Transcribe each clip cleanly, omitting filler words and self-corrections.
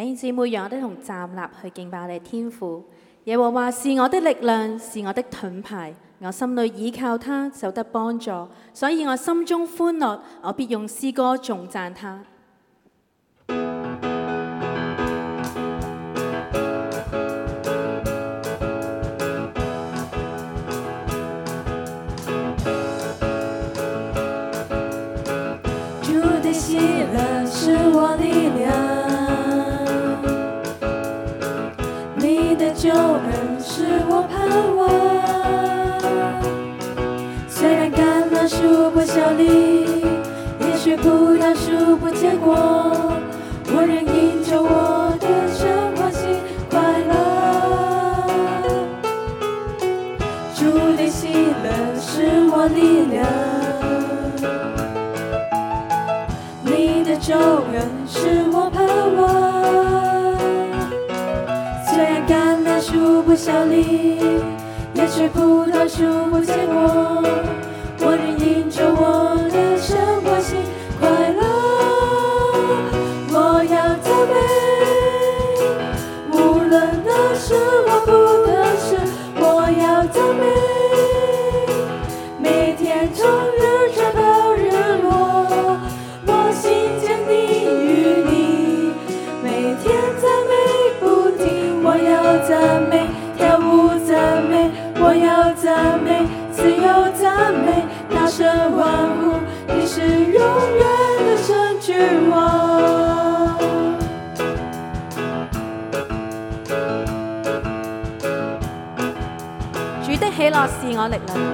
弟兄姊妹，讓我哋同站立去敬拜我哋天父。耶和華是我的力量，是我的盾牌，我心裏倚靠他，就得幫助，所以我心中歡樂，我必用詩歌頌讚他。 主的喜樂是我力量，你的救恩是我盼望。雖然橄欖樹不效力，也許葡萄樹不結果，我仍因着我的神歡喜快樂。主的喜樂是我力量，你的救恩是我盼望。雖然橄欖樹不效力，也許葡萄樹不結果，我仍因着我的神歡喜快樂。我要讚美，無論得失或不得失，我要讚美，每天從日出到日落，我心堅定於你，每天讚美不停，我要讚美，跳舞讚美，我要讚美，自由讚美，大聲歡呼，你是永遠的神君王。 主的喜樂是我力量，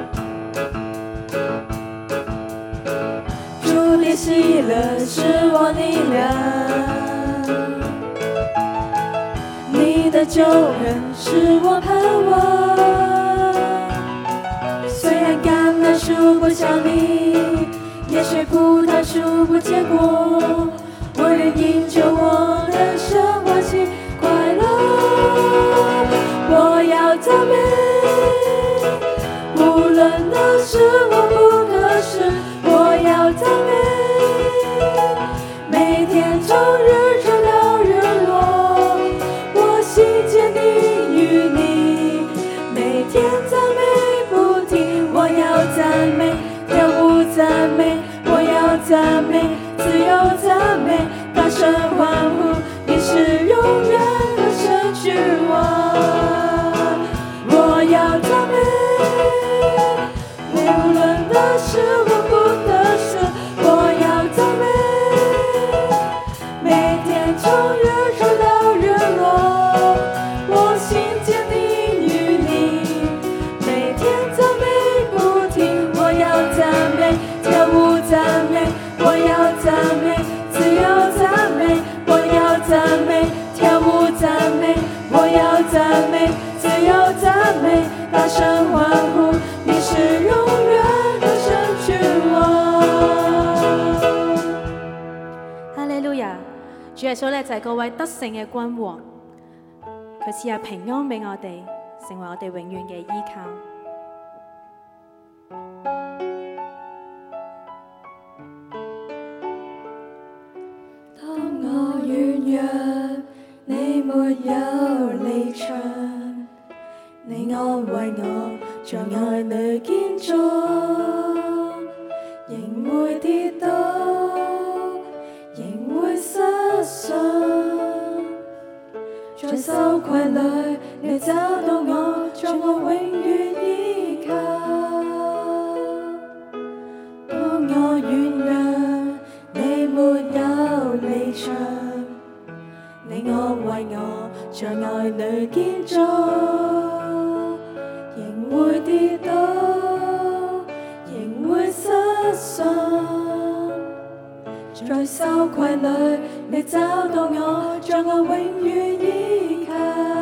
主的喜樂是我力量，你的救恩是我盼望。雖然橄欖樹不效力，也許葡萄樹不結果，我仍因着我的神歡喜快樂。我要讚美，無論得失或不得失，我要讚美，每天從日出到日落，我心堅定於你，每天讚美不停，我要讚美，跳舞讚美，我要讚美，自由讚美，大聲歡呼，你是永遠的神君王。我要讚美，無論得失或不得失，我要讚美，每天從日出到日落，我心堅定於你，每天讚美不停，我要讚美，跳舞讚美，我要讚美，自由讚美，我要讚美，跳舞讚美，我要讚美，自由讚美，大聲歡呼，你是永遠的神君王。 哈利路亞！主耶穌咧就係嗰位得勝嘅君王，佢賜下平安俾我哋，成為我哋永遠嘅依靠。 當我軟弱，你沒有離場，你安慰我，在愛裏堅壯，仍會跌倒，仍會失信，在羞愧裏，你找到我，將我永遠依靠。當我軟弱，你沒有離場，你安慰我，在愛裏堅壯，仍會跌倒，仍會失信，在羞愧裏，你找到我，將我永遠依靠。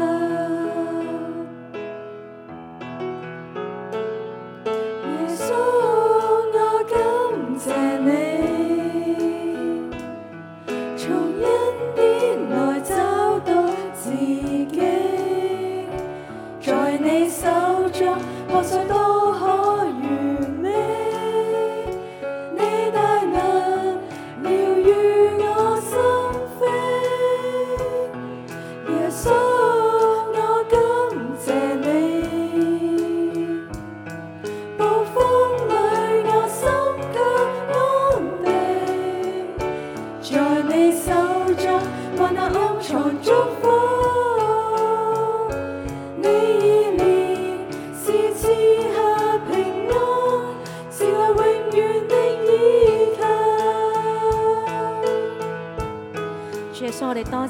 耶穌，我感謝你，從恩典內找到自己，在你手中，破碎都可完美。你大能療癒我心扉，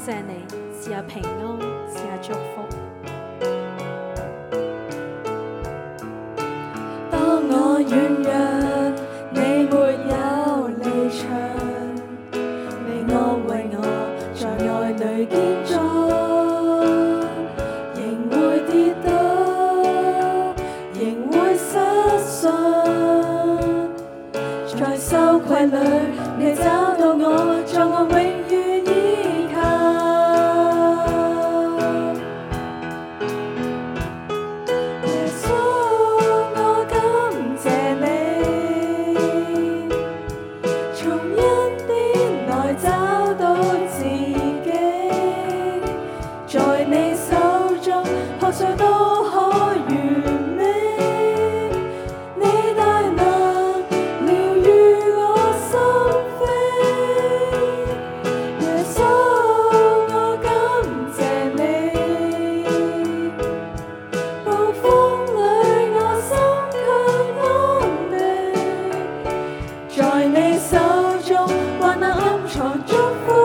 謝你賜下平安，賜下祝福。 當我軟弱，你沒有離場，你安慰我，在愛裏堅壯，仍會跌倒，仍會失信，在羞愧裏，你找到我，在我永遠依靠。耶穌，我感謝你，從恩典內找到自己，在你手中破碎都可完美，你大能療癒我心扉。耶穌，我感謝你，暴風裏我心卻安定，在你手中患難暗藏祝福，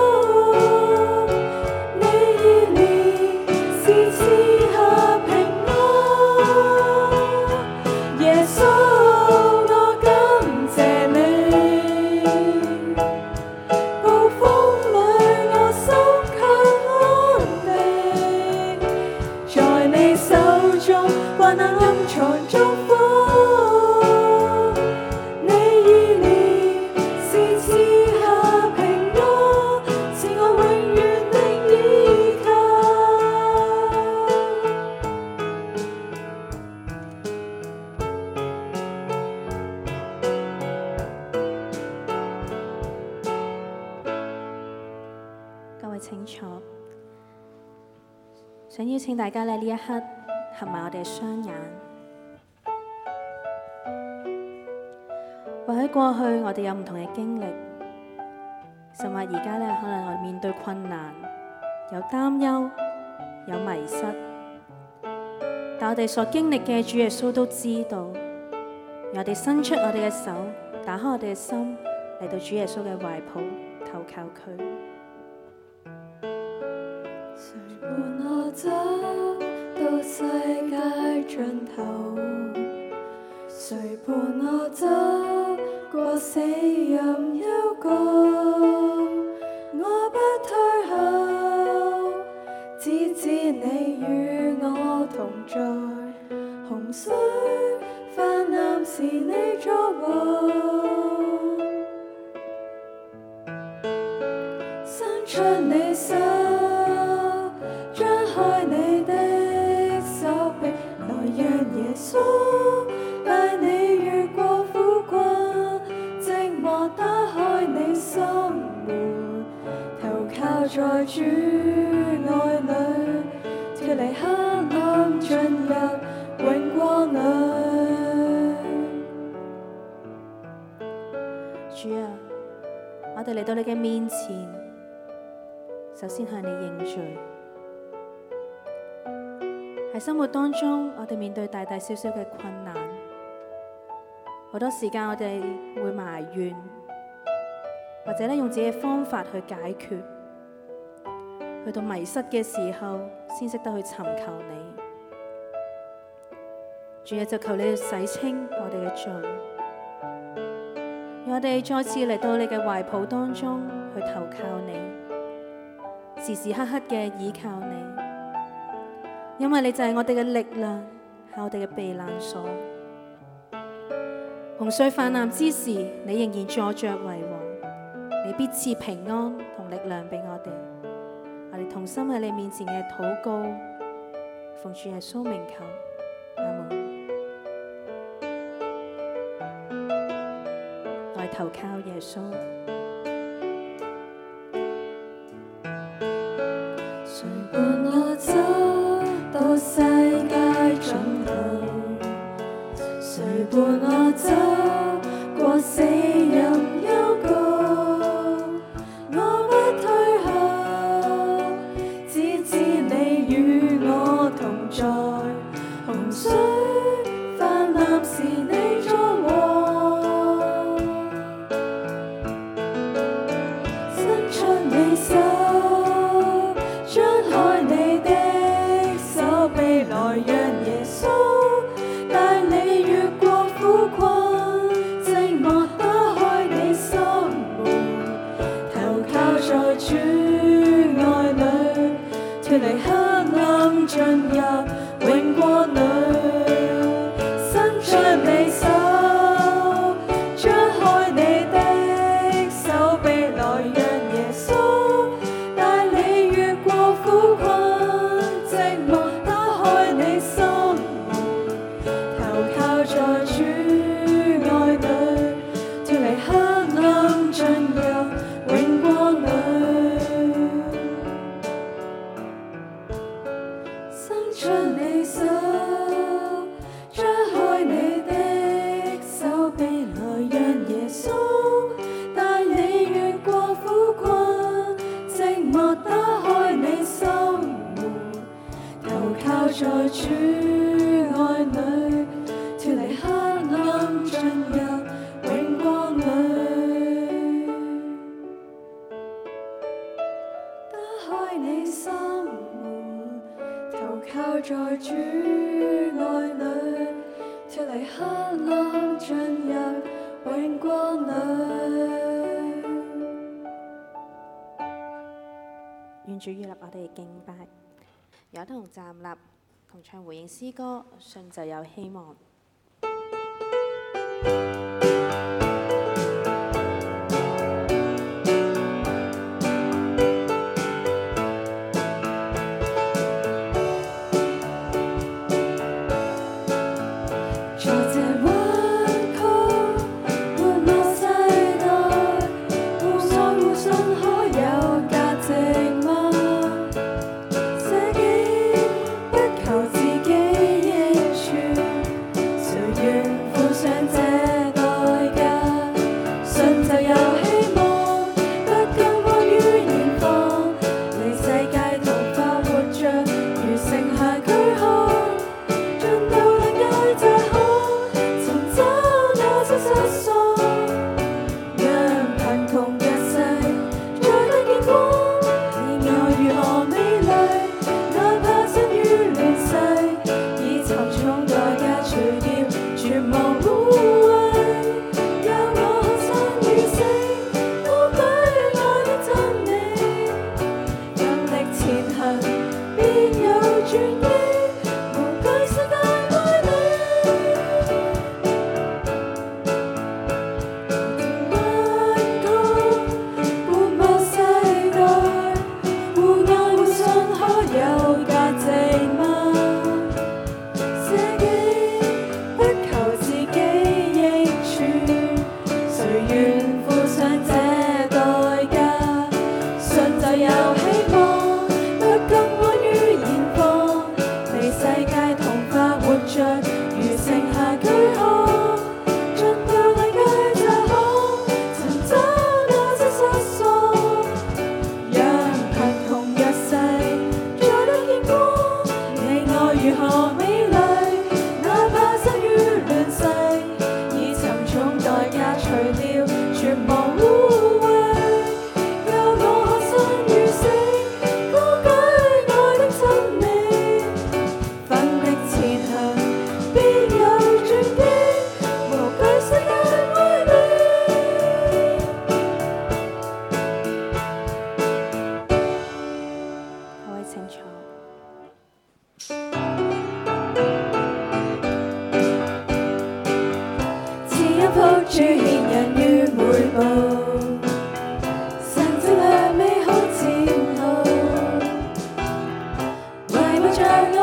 你意念是賜下平安。耶穌，我感謝你，暴風裏我心卻安定，在你手中患難暗藏祝福，你意念是賜下平安，是我永遠的依靠。 各位請坐，想邀請大家咧呢一刻合埋我哋嘅雙眼。或許過去我哋有唔同嘅經歷，甚或而家咧可能我哋面對困難，有擔憂，有迷失，但我哋所經歷嘅主耶穌都知道，讓我哋伸出我哋嘅手，打開我哋嘅心，嚟到主耶穌嘅懷抱，投靠佢。 誰伴我走到世界盡頭？誰伴我走過死蔭幽谷？我不退後，只知你與我同在。洪水泛濫時你作王，伸出你手，張開你的手臂，來讓耶穌帶你越過苦困，寂寞打開你心門，投靠在主愛裏，脫離黑暗進入永光裏。 主啊，我哋嚟到你嘅面前，首先向你認罪。喺生活當中，我哋面對大大小小嘅困難，好多時間我哋會埋怨，或者咧用自己嘅方法去解決。去到迷失嘅時候，先識得去尋求你。主啊，就求你洗清我哋嘅罪，讓我哋再次嚟到你嘅懷抱當中去投靠你，時時刻刻嘅倚靠你。因為你就係我哋嘅力量，係我哋嘅避難所。洪水泛濫之時，你仍然坐着為王，你必賜平安同力量俾我哋。我哋同心喺你面前嘅禱告，奉主耶穌名求，阿門。我哋投靠耶穌。 誰伴我走到世界盡頭？誰伴我走過死蔭幽谷？我不退後，只知你與我同在。洪水泛濫時你作王， 離黑暗，進入永光裏，伸出你手，張開你的手臂來，讓耶穌帶你越過苦困寂寞，打開你心門，投靠在主愛裏，脫離黑暗，進入永光裏。伸出你手，張開你的手臂來，讓耶穌帶你越過苦困寂寞，打開你心門，投靠在主愛裏，脫離黑暗，進入永光裏。打開你心門，投靠在主愛裏，脫離黑暗，進入永光裏。 願主預立我哋敬拜，有同站立，同唱回應詩歌，信就有希望。 在這彎曲沒落世代，互愛互信可有價值嗎？捨己不求自己益處，誰願付上這代價？信就有希望，不甘安於現況，離世界同化活着，如剩下軀殼。進到另界這可尋找那些失喪，讓貧窮弱勢再得見光。你愛如何美麗，哪怕身於亂世，以沉重代價除掉絕望污穢。讓我學生與死，高舉愛的真理，奮力前行，必有轉機。無懼世界愛你，彎曲沒落世代，互愛互信可有價值嗎？捨己不求自己益處，誰願付上這代價？信就有希望，不甘安於現況，離世界同化活着，如剩下軀殼。進到另界這可尋找那些失喪，讓貧窮弱勢再得見光。你愛如何美麗，哪怕身於亂世，以沉重代價除掉絕望污穢。讓我學生與死，高舉愛的真理，奮力前行，必有轉機。無懼世界愛你。 各位請坐。 似一幅主獻人於每步，神跡亮美好前路，圍繞着